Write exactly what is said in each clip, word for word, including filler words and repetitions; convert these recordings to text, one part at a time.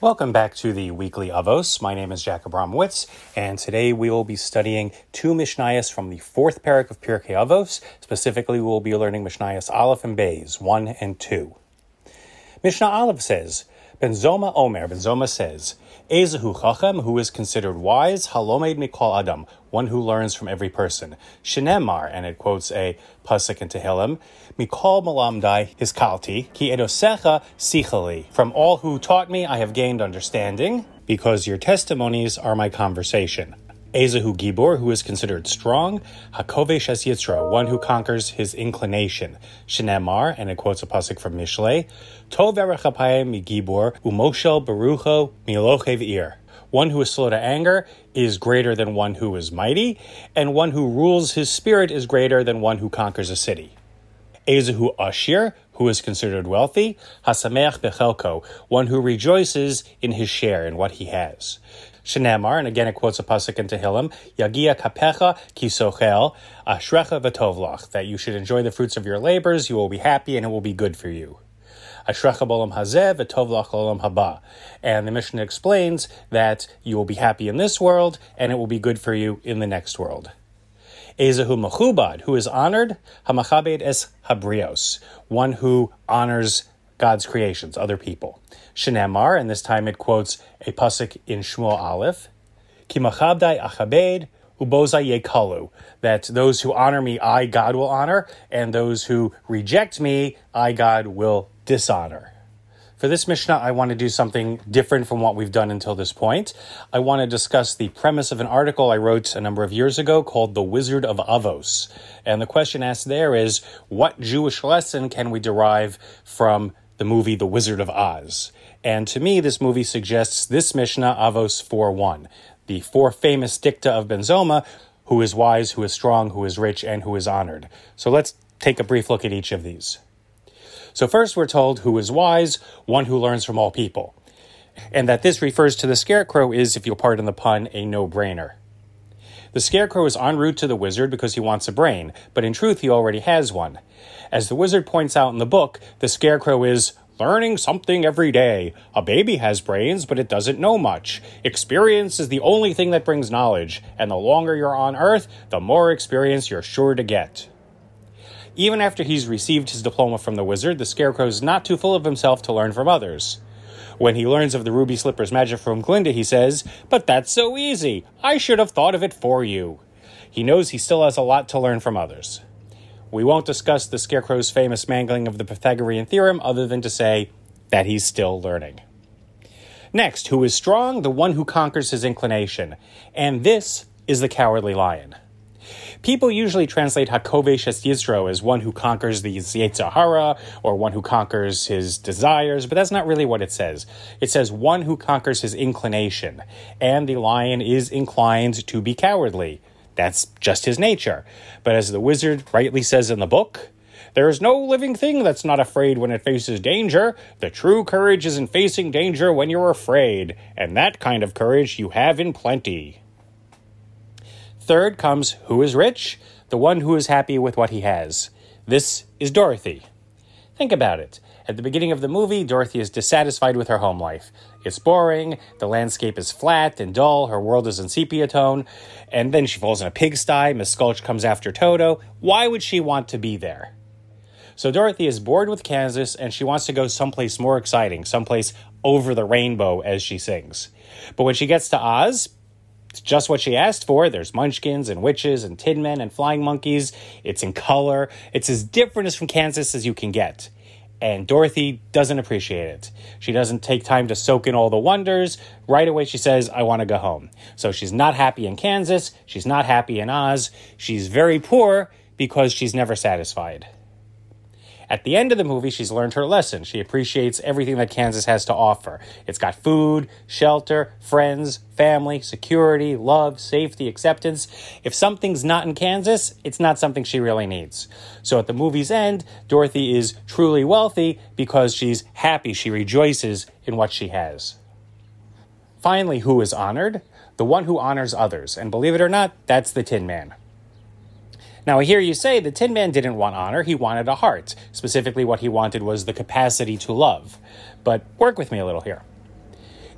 Welcome back to the Weekly Avos. My name is Jack Abramowitz, and today we will be studying two Mishnayos from the fourth parak of Pirkei Avos. Specifically, we will be learning Mishnayos Aleph and Beis, one and two. Mishnah Aleph says, Ben Zoma Omer, Ben Zoma says, Ezehu Chachem, who is considered wise, Halomed Mikol Adam, one who learns from every person. Shenemar, and it quotes a pasuk in Tehillim, Mikol Malamdai Hiskalti, Ki Edosecha Sichali. From all who taught me, I have gained understanding, because your testimonies are my conversation. Ezehu Gibor, who is considered strong, Hakovesh Es Yitzra, one who conquers his inclination. Shenemar, and it quotes a pasuk from Mishlei, Tov Erechapayim Mi Gibor, Umoshel Barucho Milochev Ir. One who is slow to anger is greater than one who is mighty, and one who rules his spirit is greater than one who conquers a city. Ezehu Ashir, who is considered wealthy, Hasameach Bechelko, one who rejoices in his share, in what he has. Shenemar, and again it quotes a pasuk in Tehillim, Yagia kapecha kisochel, ashrecha v'tovlach, that you should enjoy the fruits of your labors, you will be happy, and it will be good for you. Ashrecha b'olam hazeh v'tovlach olam haba. And the Mishnah explains that you will be happy in this world, and it will be good for you in the next world. Ezehu mechubad, who is honored, hamachabed es habrios, one who honors God's creations, other people. Shenemar, and this time it quotes a pasuk in Shmuel Aleph, Ki machabdai achabed ubozai yekalu, that those who honor me, I, God, will honor, and those who reject me, I, God, will dishonor. For this Mishnah, I want to do something different from what we've done until this point. I want to discuss the premise of an article I wrote a number of years ago called The Wizard of Avos. And the question asked there is, what Jewish lesson can we derive from the movie The Wizard of Oz? And to me, this movie suggests this Mishnah, Avos four one, the four famous dicta of Ben Zoma, who is wise, who is strong, who is rich, and who is honored. So let's take a brief look at each of these. So first we're told who is wise, one who learns from all people. And that this refers to the scarecrow is, if you'll pardon the pun, a no-brainer. The scarecrow is en route to the wizard because he wants a brain, but in truth he already has one. As the wizard points out in the book, the scarecrow is learning something every day. A baby has brains, but it doesn't know much. Experience is the only thing that brings knowledge, and the longer you're on Earth, the more experience you're sure to get. Even after he's received his diploma from the wizard, the scarecrow is not too full of himself to learn from others. When he learns of the ruby slippers magic from Glinda, he says, "But that's so easy. I should have thought of it for you." He knows he still has a lot to learn from others. We won't discuss the scarecrow's famous mangling of the Pythagorean theorem other than to say that he's still learning. Next, who is strong? The one who conquers his inclination. And this is the cowardly lion. People usually translate Hakovesh Es Yisro as one who conquers the Yetzer Hara or one who conquers his desires, but that's not really what it says. It says one who conquers his inclination, and the lion is inclined to be cowardly. That's just his nature. But as the wizard rightly says in the book, there is no living thing that's not afraid when it faces danger. The true courage is in facing danger when you're afraid, and that kind of courage you have in plenty. Third comes who is rich, the one who is happy with what he has. This is Dorothy. Think about it. At the beginning of the movie, Dorothy is dissatisfied with her home life. It's boring, the landscape is flat and dull, her world is in sepia tone, and then she falls in a pigsty, Miss Skulch comes after Toto. Why would she want to be there? So Dorothy is bored with Kansas, and she wants to go someplace more exciting, someplace over the rainbow, as she sings. But when she gets to Oz, it's just what she asked for. There's munchkins and witches and tin men and flying monkeys. It's in color. It's as different as from Kansas as you can get. And Dorothy doesn't appreciate it. She doesn't take time to soak in all the wonders. Right away she says, I want to go home. So she's not happy in Kansas. She's not happy in Oz. She's very poor because she's never satisfied. At the end of the movie, she's learned her lesson. She appreciates everything that Kansas has to offer. It's got food, shelter, friends, family, security, love, safety, acceptance. If something's not in Kansas, it's not something she really needs. So at the movie's end, Dorothy is truly wealthy because she's happy. She rejoices in what she has. Finally, who is honored? The one who honors others. And believe it or not, that's the Tin Man. Now, I hear you say the Tin Man didn't want honor, he wanted a heart. Specifically, what he wanted was the capacity to love. But work with me a little here.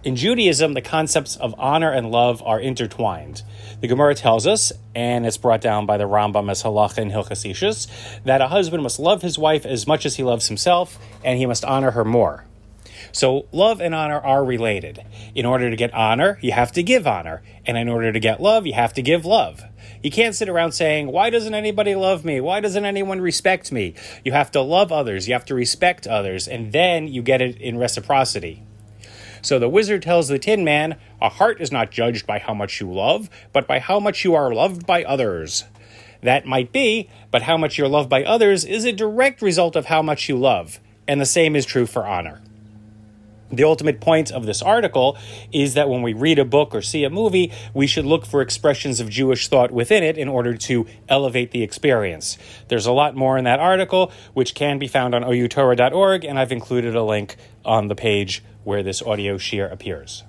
In Judaism, the concepts of honor and love are intertwined. The Gemara tells us, and it's brought down by the Rambam as halacha in Hilchos Ishus, that a husband must love his wife as much as he loves himself, and he must honor her more. So love and honor are related. In order to get honor, you have to give honor. And in order to get love, you have to give love. You can't sit around saying, why doesn't anybody love me? Why doesn't anyone respect me? You have to love others. You have to respect others. And then you get it in reciprocity. So the wizard tells the Tin Man, a heart is not judged by how much you love, but by how much you are loved by others. That might be, but how much you're loved by others is a direct result of how much you love. And the same is true for honor. The ultimate point of this article is that when we read a book or see a movie, we should look for expressions of Jewish thought within it in order to elevate the experience. There's a lot more in that article, which can be found on O U Torah dot org, and I've included a link on the page where this audio shir appears.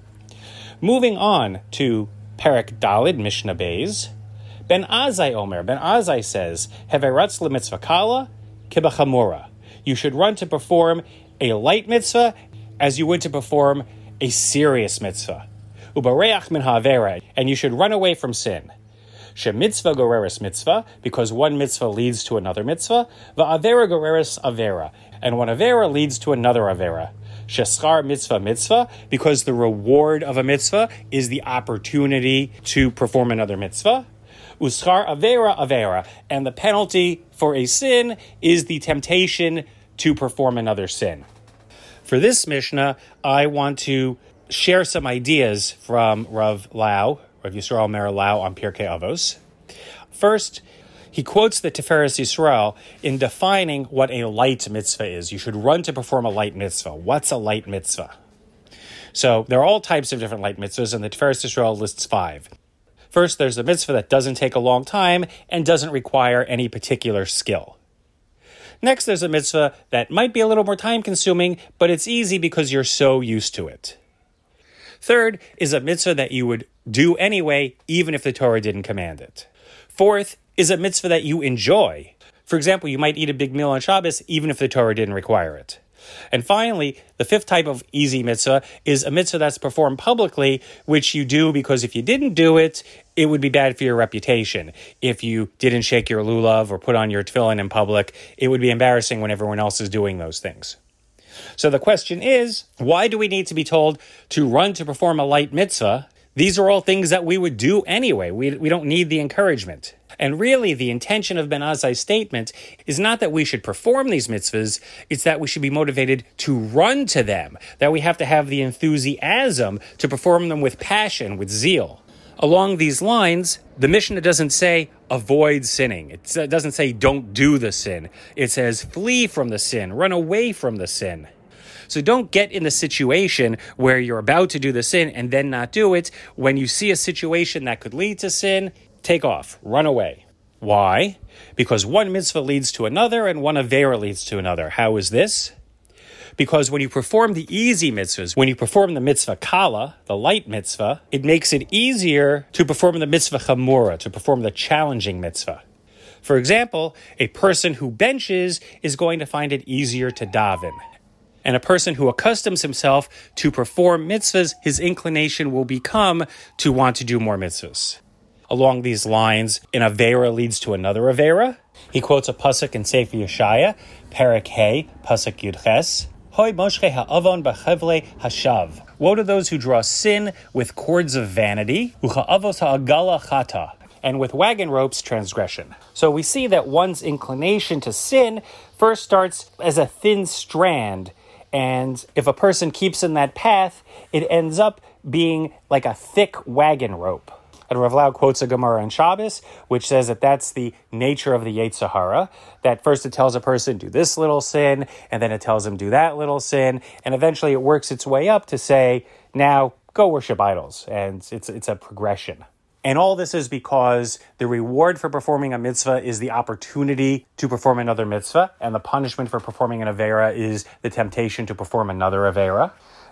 Moving on to Perek Dalid, Mishnah Beis. Ben Azai Omer, Ben Azai says, Heveratz lemitzvah kala kibachamura. You should run to perform a light mitzvah as you would to perform a serious mitzvah. Ubareach min ha'avera, and you should run away from sin. She mitzvah goreres mitzvah, because one mitzvah leads to another mitzvah. Va'avera goreres avera, and one avera leads to another avera. Sheschar mitzvah mitzvah, because the reward of a mitzvah is the opportunity to perform another mitzvah. Uschar avera avera, and the penalty for a sin is the temptation to perform another sin. For this Mishnah, I want to share some ideas from Rav Lau, Rav Yisrael Meir Lau on Pirkei Avos. First, he quotes the Tiferes Yisrael in defining what a light mitzvah is. You should run to perform a light mitzvah. What's a light mitzvah? So there are all types of different light mitzvahs, and the Tiferes Yisrael lists five. First, there's a mitzvah that doesn't take a long time and doesn't require any particular skill. Next, there's a mitzvah that might be a little more time-consuming, but it's easy because you're so used to it. Third is a mitzvah that you would do anyway, even if the Torah didn't command it. Fourth is a mitzvah that you enjoy. For example, you might eat a big meal on Shabbos, even if the Torah didn't require it. And finally, the fifth type of easy mitzvah is a mitzvah that's performed publicly, which you do because if you didn't do it, it would be bad for your reputation. If you didn't shake your lulav or put on your tefillin in public, it would be embarrassing when everyone else is doing those things. So the question is, why do we need to be told to run to perform a light mitzvah? These are all things that we would do anyway. We, we don't need the encouragement. And really, the intention of Ben Azai's statement is not that we should perform these mitzvahs, it's that we should be motivated to run to them, that we have to have the enthusiasm to perform them with passion, with zeal. Along these lines, the Mishnah doesn't say, avoid sinning. It doesn't say, don't do the sin. It says, flee from the sin, run away from the sin. So don't get in the situation where you're about to do the sin and then not do it. When you see a situation that could lead to sin, take off, run away. Why? Because one mitzvah leads to another and one avera leads to another. How is this? Because when you perform the easy mitzvahs, when you perform the mitzvah kala, the light mitzvah, it makes it easier to perform the mitzvah chamura, to perform the challenging mitzvah. For example, a person who benches is going to find it easier to daven. And a person who accustoms himself to perform mitzvahs, his inclination will become to want to do more mitzvahs. Along these lines, an avera leads to another avera. He quotes a pasuk in Sefer Yeshaya, Perek Hey, pasuk Yud Ches. Hoi moshche ha'avon b'chevle hashav. Woe to those who draw sin with cords of vanity, u'cha'avos ha'agala chata, and with wagon ropes transgression. So we see that one's inclination to sin first starts as a thin strand, and if a person keeps in that path, it ends up being like a thick wagon rope. And Rav Lau quotes a Gemara in Shabbos, which says that that's the nature of the Yetzer Hara, that first it tells a person, do this little sin, and then it tells him, do that little sin, and eventually it works its way up to say, now go worship idols, and it's it's a progression. And all this is because the reward for performing a mitzvah is the opportunity to perform another mitzvah, and the punishment for performing an avera is the temptation to perform another avera.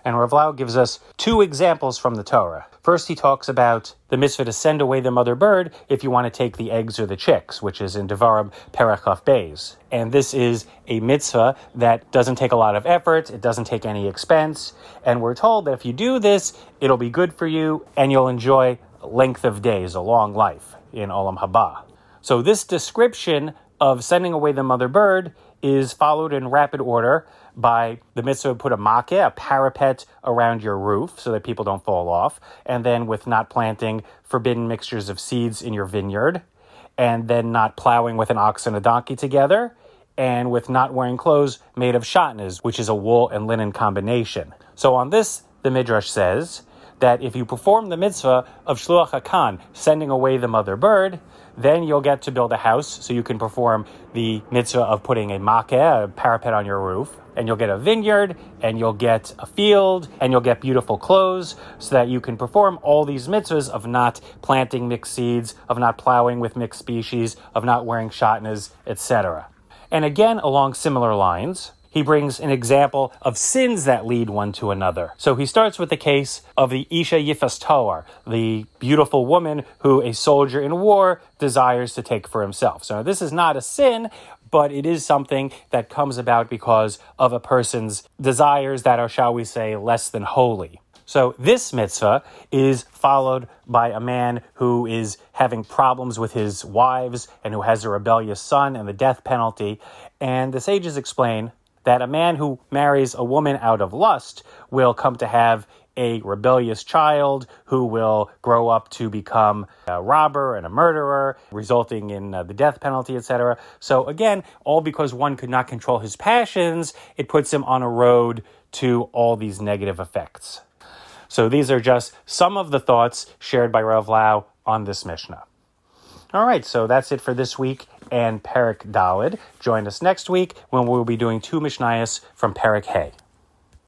And Rav Lau gives us two examples from the Torah. First, he talks about the mitzvah to send away the mother bird if you want to take the eggs or the chicks, which is in Devarim Perek Chaf Beis. And this is a mitzvah that doesn't take a lot of effort, it doesn't take any expense, and we're told that if you do this, it'll be good for you and you'll enjoy a length of days, a long life in Olam Haba. So this description of sending away the mother bird is followed in rapid order by the mitzvah to put a makeh, a parapet, around your roof so that people don't fall off, and then with not planting forbidden mixtures of seeds in your vineyard, and then not plowing with an ox and a donkey together, and with not wearing clothes made of shatnez, which is a wool and linen combination. So on this, the Midrash says that if you perform the mitzvah of Shluach HaKan, sending away the mother bird, then you'll get to build a house, so you can perform the mitzvah of putting a makeh, a parapet on your roof, and you'll get a vineyard, and you'll get a field, and you'll get beautiful clothes, so that you can perform all these mitzvahs of not planting mixed seeds, of not plowing with mixed species, of not wearing shatnez, et cetera. And again, along similar lines, he brings an example of sins that lead one to another. So he starts with the case of the Isha Yifas Toar, the beautiful woman who a soldier in war desires to take for himself. So this is not a sin, but it is something that comes about because of a person's desires that are, shall we say, less than holy. So this mitzvah is followed by a man who is having problems with his wives and who has a rebellious son and the death penalty. And the sages explain that a man who marries a woman out of lust will come to have a rebellious child who will grow up to become a robber and a murderer, resulting in uh, the death penalty, et cetera. So again, all because one could not control his passions, it puts him on a road to all these negative effects. So these are just some of the thoughts shared by Rav Lau on this Mishnah. All right, so that's it for this week and Perek Daled. Join us next week when we'll be doing two Mishnayos from Perek Hey.